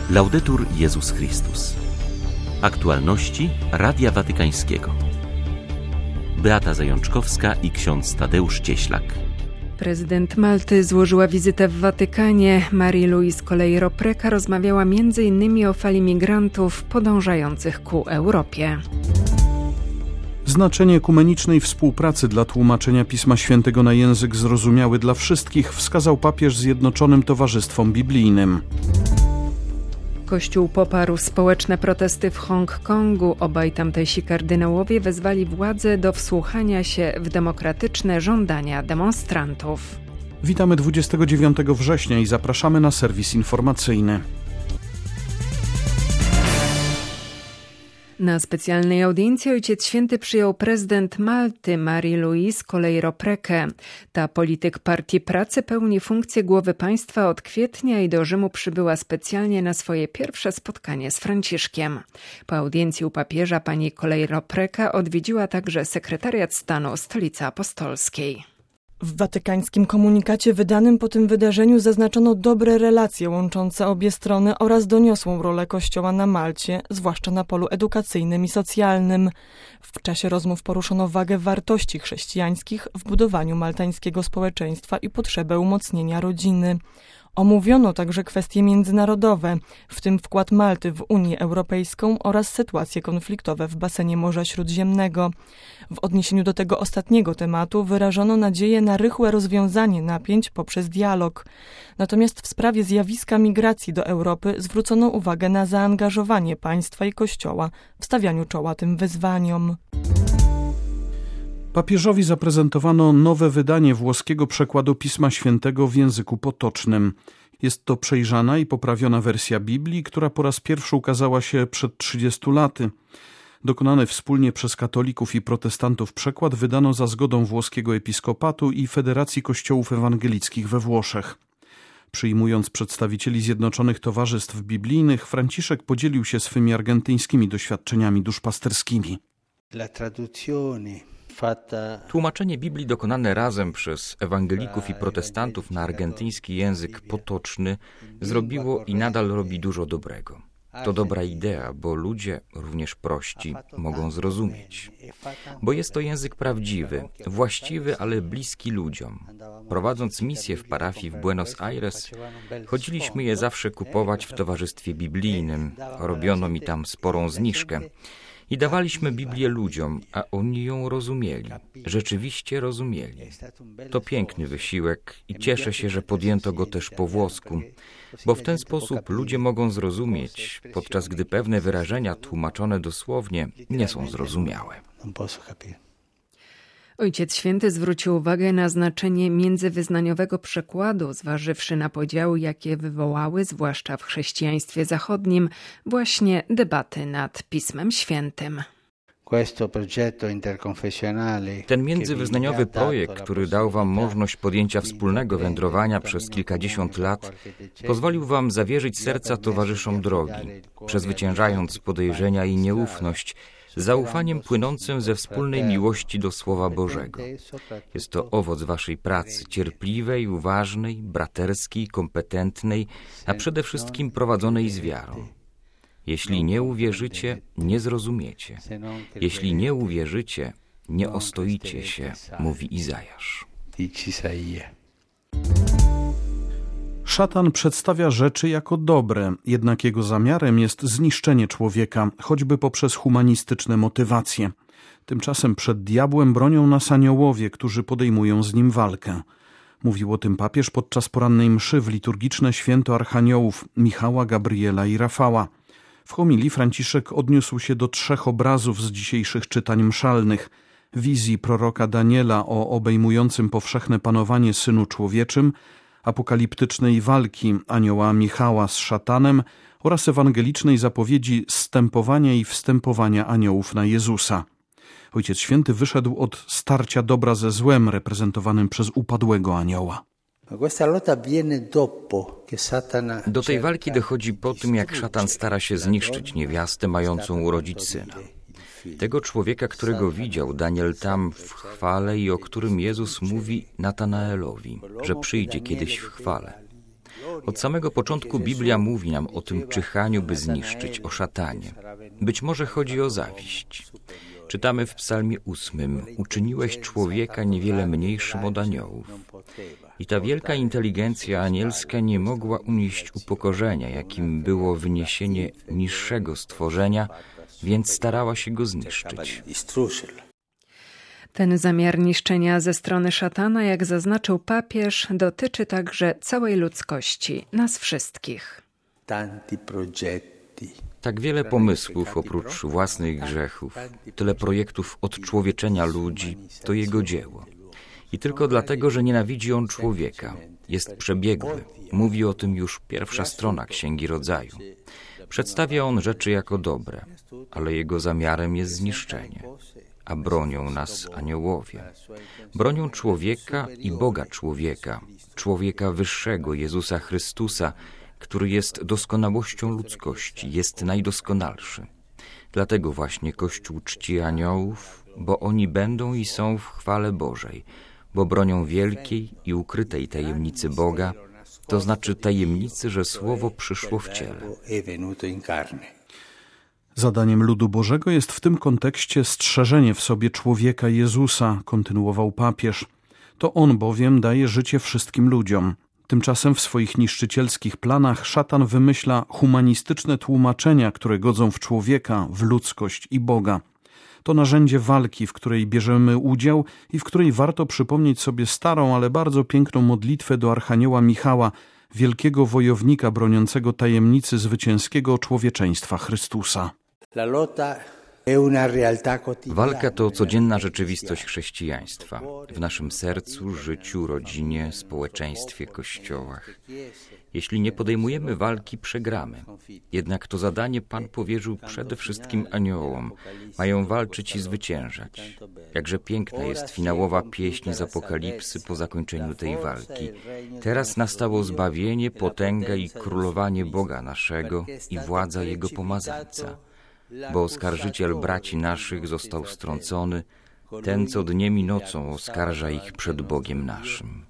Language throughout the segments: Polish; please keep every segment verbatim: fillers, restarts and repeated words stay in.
Laudetur Jezus Chrystus. Aktualności Radia Watykańskiego. Beata Zajączkowska i ksiądz Tadeusz Cieślak. Prezydent Malty złożyła wizytę w Watykanie. Marie-Louise Colei-Ropreca rozmawiała między innymi o fali migrantów podążających ku Europie. Znaczenie ekumenicznej współpracy dla tłumaczenia Pisma Świętego na język zrozumiały dla wszystkich wskazał papież Zjednoczonym Towarzystwom Biblijnym. Kościół poparł społeczne protesty w Hongkongu. Obaj tamtejsi kardynałowie wezwali władze do wsłuchania się w demokratyczne żądania demonstrantów. Witamy dwudziestego dziewiątego września i zapraszamy na serwis informacyjny. Na specjalnej audiencji Ojciec Święty przyjął prezydent Malty Marie-Louise Colei-Roprekę. Ta polityk Partii Pracy pełni funkcję głowy państwa od kwietnia i do Rzymu przybyła specjalnie na swoje pierwsze spotkanie z Franciszkiem. Po audiencji u papieża pani Colei-Ropreca odwiedziła także sekretariat stanu Stolicy Apostolskiej. W watykańskim komunikacie wydanym po tym wydarzeniu zaznaczono dobre relacje łączące obie strony oraz doniosłą rolę Kościoła na Malcie, zwłaszcza na polu edukacyjnym i socjalnym. W czasie rozmów poruszono wagę wartości chrześcijańskich w budowaniu maltańskiego społeczeństwa i potrzebę umocnienia rodziny. Omówiono także kwestie międzynarodowe, w tym wkład Malty w Unię Europejską oraz sytuacje konfliktowe w basenie Morza Śródziemnego. W odniesieniu do tego ostatniego tematu wyrażono nadzieję na rychłe rozwiązanie napięć poprzez dialog. Natomiast w sprawie zjawiska migracji do Europy zwrócono uwagę na zaangażowanie państwa i Kościoła w stawianiu czoła tym wyzwaniom. Papieżowi zaprezentowano nowe wydanie włoskiego przekładu Pisma Świętego w języku potocznym. Jest to przejrzana i poprawiona wersja Biblii, która po raz pierwszy ukazała się przed trzydziestu laty. Dokonany wspólnie przez katolików i protestantów przekład wydano za zgodą włoskiego episkopatu i Federacji Kościołów Ewangelickich we Włoszech. Przyjmując przedstawicieli Zjednoczonych Towarzystw Biblijnych, Franciszek podzielił się swymi argentyńskimi doświadczeniami duszpasterskimi. Tłumaczenie Biblii dokonane razem przez ewangelików i protestantów na argentyński język potoczny zrobiło i nadal robi dużo dobrego. To dobra idea, bo ludzie, również prości, mogą zrozumieć. Bo jest to język prawdziwy, właściwy, ale bliski ludziom. Prowadząc misję w parafii w Buenos Aires, chodziliśmy je zawsze kupować w towarzystwie biblijnym. Robiono mi tam sporą zniżkę. I dawaliśmy Biblię ludziom, a oni ją rozumieli. Rzeczywiście rozumieli. To piękny wysiłek i cieszę się, że podjęto go też po włosku, bo w ten sposób ludzie mogą zrozumieć, podczas gdy pewne wyrażenia tłumaczone dosłownie nie są zrozumiałe. Ojciec Święty zwrócił uwagę na znaczenie międzywyznaniowego przekładu, zważywszy na podziały, jakie wywołały, zwłaszcza w chrześcijaństwie zachodnim, właśnie debaty nad Pismem Świętym. Ten międzywyznaniowy projekt, który dał wam możliwość podjęcia wspólnego wędrowania przez kilkadziesiąt lat, pozwolił wam zawierzyć serca towarzyszom drogi, przezwyciężając podejrzenia i nieufność, zaufaniem płynącym ze wspólnej miłości do Słowa Bożego. Jest to owoc waszej pracy, cierpliwej, uważnej, braterskiej, kompetentnej, a przede wszystkim prowadzonej z wiarą. Jeśli nie uwierzycie, nie zrozumiecie. Jeśli nie uwierzycie, nie ostoicie się, mówi Izajasz. Szatan przedstawia rzeczy jako dobre, jednak jego zamiarem jest zniszczenie człowieka, choćby poprzez humanistyczne motywacje. Tymczasem przed diabłem bronią nas aniołowie, którzy podejmują z nim walkę. Mówił o tym papież podczas porannej mszy w liturgiczne święto archaniołów Michała, Gabriela i Rafała. W homilii Franciszek odniósł się do trzech obrazów z dzisiejszych czytań mszalnych. Wizji proroka Daniela o obejmującym powszechne panowanie Synu Człowieczym, apokaliptycznej walki anioła Michała z szatanem oraz ewangelicznej zapowiedzi zstępowania i wstępowania aniołów na Jezusa. Ojciec Święty wyszedł od starcia dobra ze złem reprezentowanym przez upadłego anioła. Do tej walki dochodzi po tym, jak szatan stara się zniszczyć niewiastę mającą urodzić syna. Tego człowieka, którego widział Daniel tam w chwale i o którym Jezus mówi Natanaelowi, że przyjdzie kiedyś w chwale. Od samego początku Biblia mówi nam o tym czyhaniu, by zniszczyć, o szatanie. Być może chodzi o zawiść. Czytamy w psalmie ósmym: uczyniłeś człowieka niewiele mniejszym od aniołów. I ta wielka inteligencja anielska nie mogła unieść upokorzenia, jakim było wyniesienie niższego stworzenia, więc starała się go zniszczyć. Ten zamiar niszczenia ze strony szatana, jak zaznaczył papież, dotyczy także całej ludzkości, nas wszystkich. Tak wiele pomysłów oprócz własnych grzechów, tyle projektów odczłowieczenia ludzi, to jego dzieło. I tylko dlatego, że nienawidzi on człowieka, jest przebiegły. Mówi o tym już pierwsza strona Księgi Rodzaju. Przedstawia on rzeczy jako dobre, ale jego zamiarem jest zniszczenie. A bronią nas aniołowie. Bronią człowieka i Boga człowieka, człowieka wyższego, Jezusa Chrystusa, który jest doskonałością ludzkości, jest najdoskonalszy. Dlatego właśnie Kościół czci aniołów, bo oni będą i są w chwale Bożej, bo bronią wielkiej i ukrytej tajemnicy Boga, to znaczy tajemnicy, że Słowo przyszło w ciele. Zadaniem ludu Bożego jest w tym kontekście strzeżenie w sobie człowieka Jezusa, kontynuował papież. To On bowiem daje życie wszystkim ludziom. Tymczasem w swoich niszczycielskich planach szatan wymyśla humanistyczne tłumaczenia, które godzą w człowieka, w ludzkość i Boga. To narzędzie walki, w której bierzemy udział i w której warto przypomnieć sobie starą, ale bardzo piękną modlitwę do Archanioła Michała, wielkiego wojownika broniącego tajemnicy zwycięskiego człowieczeństwa Chrystusa. Walka to codzienna rzeczywistość chrześcijaństwa. W naszym sercu, życiu, rodzinie, społeczeństwie, kościołach. Jeśli nie podejmujemy walki, przegramy. Jednak to zadanie Pan powierzył przede wszystkim aniołom. Mają walczyć i zwyciężać. Jakże piękna jest finałowa pieśń z Apokalipsy po zakończeniu tej walki. Teraz nastało zbawienie, potęga i królowanie Boga naszego i władza Jego pomazańca. Bo oskarżyciel braci naszych został strącony, ten, co dniem i nocą oskarża ich przed Bogiem naszym.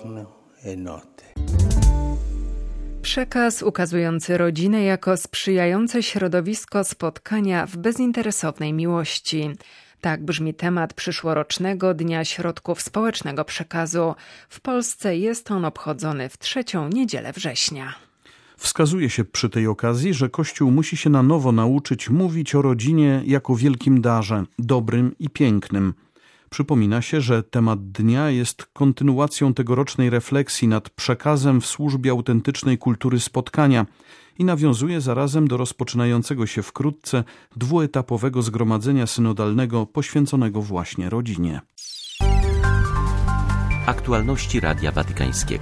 Przekaz ukazujący rodzinę jako sprzyjające środowisko spotkania w bezinteresownej miłości. Tak brzmi temat przyszłorocznego Dnia Środków Społecznego Przekazu. W Polsce jest on obchodzony w trzecią niedzielę września. Wskazuje się przy tej okazji, że Kościół musi się na nowo nauczyć mówić o rodzinie jako wielkim darze, dobrym i pięknym. Przypomina się, że temat dnia jest kontynuacją tegorocznej refleksji nad przekazem w służbie autentycznej kultury spotkania i nawiązuje zarazem do rozpoczynającego się wkrótce dwuetapowego zgromadzenia synodalnego poświęconego właśnie rodzinie. Aktualności Radia Watykańskiego.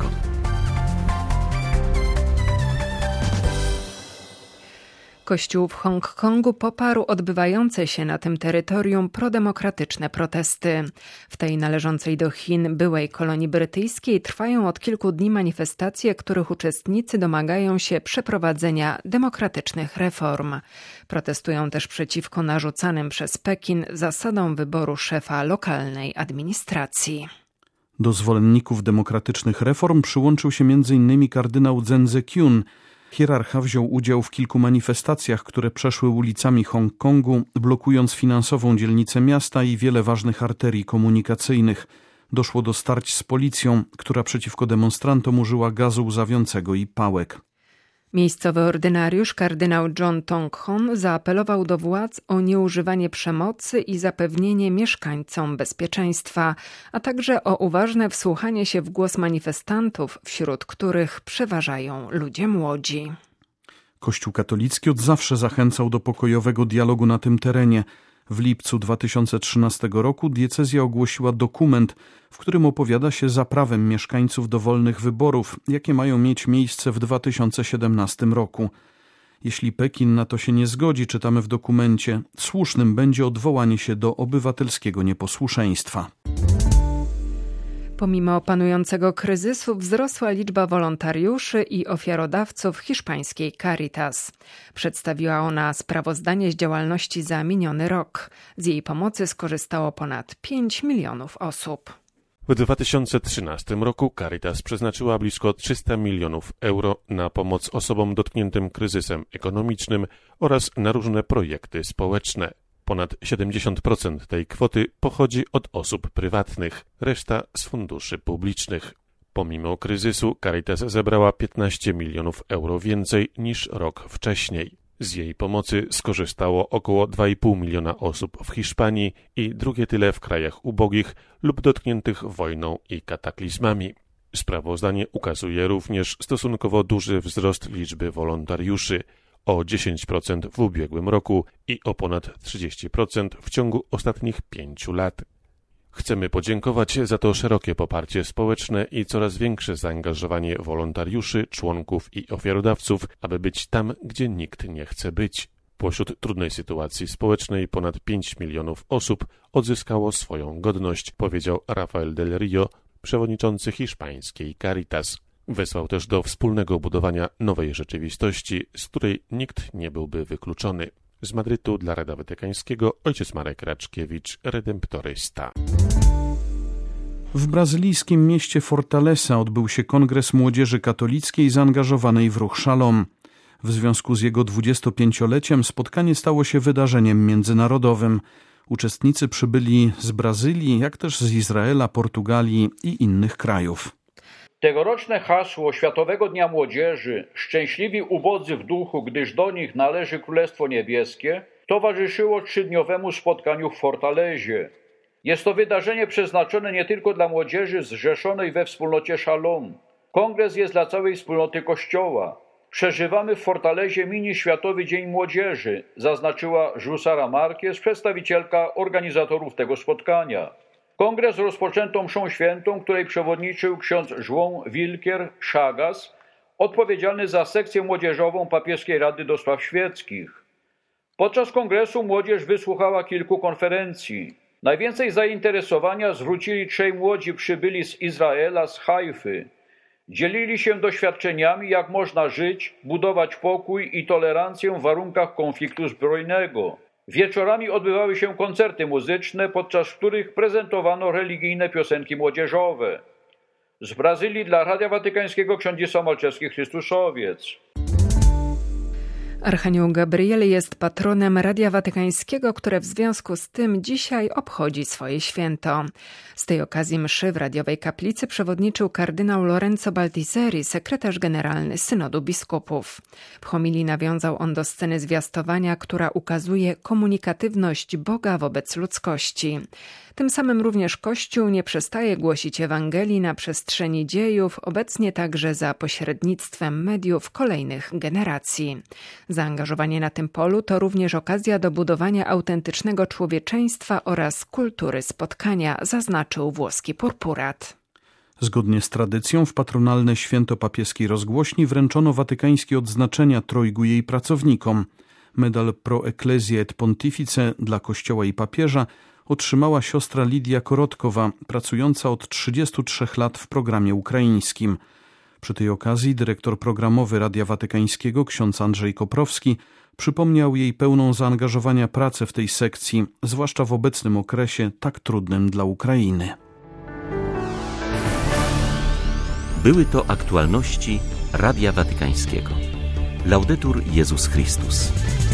Kościół w Hongkongu poparł odbywające się na tym terytorium prodemokratyczne protesty. W tej należącej do Chin byłej kolonii brytyjskiej trwają od kilku dni manifestacje, których uczestnicy domagają się przeprowadzenia demokratycznych reform. Protestują też przeciwko narzucanym przez Pekin zasadom wyboru szefa lokalnej administracji. Do zwolenników demokratycznych reform przyłączył się między innymi kardynał Zen Ze-kyun. Hierarcha wziął udział w kilku manifestacjach, które przeszły ulicami Hongkongu, blokując finansową dzielnicę miasta i wiele ważnych arterii komunikacyjnych. Doszło do starć z policją, która przeciwko demonstrantom użyła gazu łzawiącego i pałek. Miejscowy ordynariusz kardynał John Tong-hon zaapelował do władz o nieużywanie przemocy i zapewnienie mieszkańcom bezpieczeństwa, a także o uważne wsłuchanie się w głos manifestantów, wśród których przeważają ludzie młodzi. Kościół katolicki od zawsze zachęcał do pokojowego dialogu na tym terenie. W lipcu dwa tysiące trzynastego roku diecezja ogłosiła dokument, w którym opowiada się za prawem mieszkańców do wolnych wyborów, jakie mają mieć miejsce w dwa tysiące siedemnastym roku. Jeśli Pekin na to się nie zgodzi, czytamy w dokumencie, słusznym będzie odwołanie się do obywatelskiego nieposłuszeństwa. Pomimo panującego kryzysu wzrosła liczba wolontariuszy i ofiarodawców hiszpańskiej Caritas. Przedstawiła ona sprawozdanie z działalności za miniony rok. Z jej pomocy skorzystało ponad pięć milionów osób. W dwa tysiące trzynastym roku Caritas przeznaczyła blisko trzysta milionów euro na pomoc osobom dotkniętym kryzysem ekonomicznym oraz na różne projekty społeczne. Ponad siedemdziesiąt procent tej kwoty pochodzi od osób prywatnych, reszta z funduszy publicznych. Pomimo kryzysu Caritas zebrała piętnaście milionów euro więcej niż rok wcześniej. Z jej pomocy skorzystało około dwa i pół miliona osób w Hiszpanii i drugie tyle w krajach ubogich lub dotkniętych wojną i kataklizmami. Sprawozdanie ukazuje również stosunkowo duży wzrost liczby wolontariuszy, o dziesięć procent w ubiegłym roku i o ponad trzydzieści procent w ciągu ostatnich pięciu lat. Chcemy podziękować za to szerokie poparcie społeczne i coraz większe zaangażowanie wolontariuszy, członków i ofiarodawców, aby być tam, gdzie nikt nie chce być. Pośród trudnej sytuacji społecznej ponad pięć milionów osób odzyskało swoją godność, powiedział Rafael del Rio, przewodniczący hiszpańskiej Caritas. Wezwał też do wspólnego budowania nowej rzeczywistości, z której nikt nie byłby wykluczony. Z Madrytu dla Radia Watykańskiego ojciec Marek Raczkiewicz, redemptorysta. W brazylijskim mieście Fortaleza odbył się kongres młodzieży katolickiej zaangażowanej w ruch Shalom. W związku z jego dwudziestopięcioleciem spotkanie stało się wydarzeniem międzynarodowym. Uczestnicy przybyli z Brazylii, jak też z Izraela, Portugalii i innych krajów. Tegoroczne hasło Światowego Dnia Młodzieży „Szczęśliwi ubodzy w duchu, gdyż do nich należy Królestwo Niebieskie” towarzyszyło trzydniowemu spotkaniu w Fortalezie. Jest to wydarzenie przeznaczone nie tylko dla młodzieży zrzeszonej we wspólnocie Shalom. Kongres jest dla całej wspólnoty Kościoła. Przeżywamy w Fortalezie mini Światowy Dzień Młodzieży, zaznaczyła Jussara Marquez, przedstawicielka organizatorów tego spotkania. Kongres rozpoczęto mszą świętą, której przewodniczył ksiądz João Wilker Chagas, odpowiedzialny za sekcję młodzieżową Papieskiej Rady do Spraw Świeckich. Podczas kongresu młodzież wysłuchała kilku konferencji. Najwięcej zainteresowania zwrócili trzej młodzi przybyli z Izraela, z Hajfy. Dzielili się doświadczeniami, jak można żyć, budować pokój i tolerancję w warunkach konfliktu zbrojnego. Wieczorami odbywały się koncerty muzyczne, podczas których prezentowano religijne piosenki młodzieżowe. Z Brazylii dla Radia Watykańskiego ksiądz Samalczewski, Chrystusowiec. Archanioł Gabriel jest patronem Radia Watykańskiego, które w związku z tym dzisiaj obchodzi swoje święto. Z tej okazji mszy w radiowej kaplicy przewodniczył kardynał Lorenzo Baldisseri, sekretarz generalny Synodu Biskupów. W homilii nawiązał on do sceny zwiastowania, która ukazuje komunikatywność Boga wobec ludzkości. Tym samym również Kościół nie przestaje głosić Ewangelii na przestrzeni dziejów, obecnie także za pośrednictwem mediów kolejnych generacji. Zaangażowanie na tym polu to również okazja do budowania autentycznego człowieczeństwa oraz kultury spotkania, zaznaczył włoski purpurat. Zgodnie z tradycją w patronalne święto papieskiej rozgłośni wręczono watykańskie odznaczenia trojgu jej pracownikom. Medal Pro Ecclesia et Pontifice dla Kościoła i papieża otrzymała siostra Lidia Korotkowa, pracująca od trzydziestu trzech lat w programie ukraińskim. Przy tej okazji dyrektor programowy Radia Watykańskiego ksiądz Andrzej Koprowski przypomniał jej pełną zaangażowania pracę w tej sekcji, zwłaszcza w obecnym okresie tak trudnym dla Ukrainy. Były to aktualności Radia Watykańskiego. Laudetur Jezus Chrystus.